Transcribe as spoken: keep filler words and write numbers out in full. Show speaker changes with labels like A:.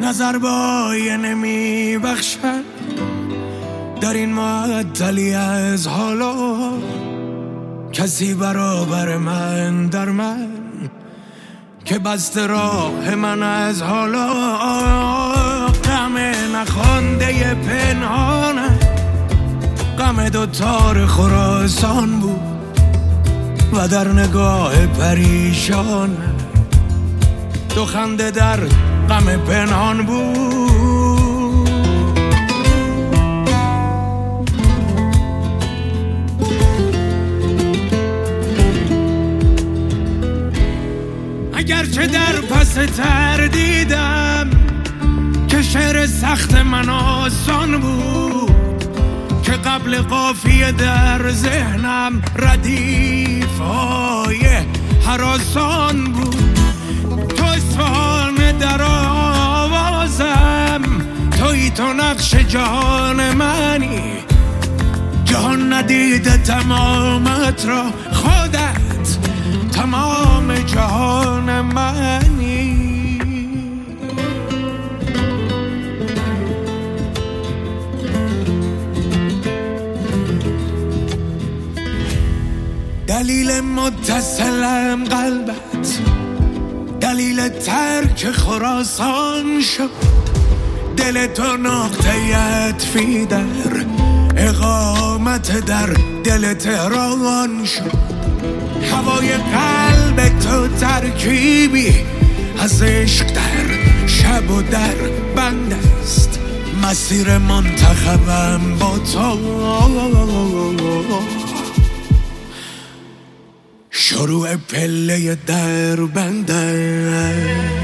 A: نظر با آینه می بخشد در این معطلی از حالا، کسی برابر من در من که بسته راه من از حالا. غم نخوانده پنهانه، غم دو تار خراسان بود و در نگاه پریشان دو خنده در غم پنهان بود. اگرچه در پس تردیدم که شعر سخت من آسان بود، که قبل قافیه در ذهنم ردیف های هراسان بود. تو اصفهان در آوازم، توی تو نقش جهان منی، جهان ندیده تمامت را، خودت تمام جهان منی. دلیل متصلم قلبت، دلیل ترک خراسان شد، دل تو نقطه عطفی در اقامت در دل تهران شد. هوای قلب تو ترکیبی از عشق در شب و در بند است، مسیر منتخبم با تو شروع پله در بنده.